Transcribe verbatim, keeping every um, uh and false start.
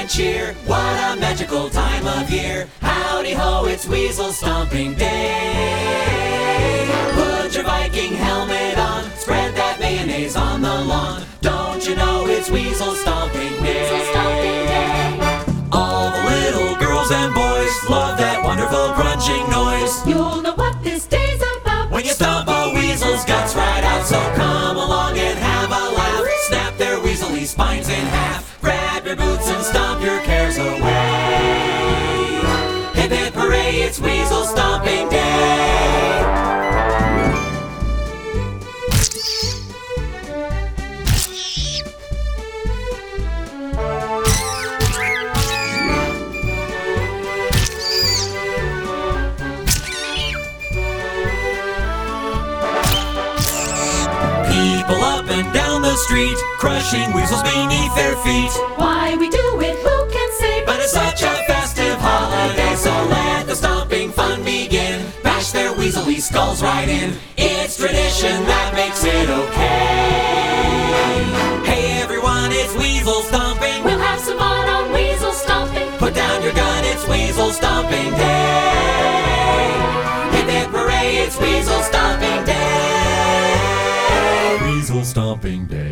and cheer. What a magical time of year. Howdy ho, it's Weasel Stomping Day. Put your Viking helmet on, spread that mayonnaise on the lawn. Don't you know it's Weasel Stomping Day? Weasel Stomping Day. All the little girls and boys love that wonderful crunching noise. You'll know what this day's about when you stomp a weasel's guts right out. So come along and have a laugh. Snap their weaselly spines in half. Grab your boots and stomp your cares away. Hip hip hooray, it's Weasel Stomping Day. People up and down the street, crushing weasels beneath their feet. Why we do it, who can say? But it's such a festive holiday, so let the stomping fun begin. Bash their weaselly skulls right in. It's tradition that makes it okay. Hey everyone, it's Weasel Stomping. We'll have some fun on Weasel Stomping. Put down your gun, it's Weasel Stomping Day. Hip hip hooray, it's Weasel Stomping Day. Weasel Stomping Day.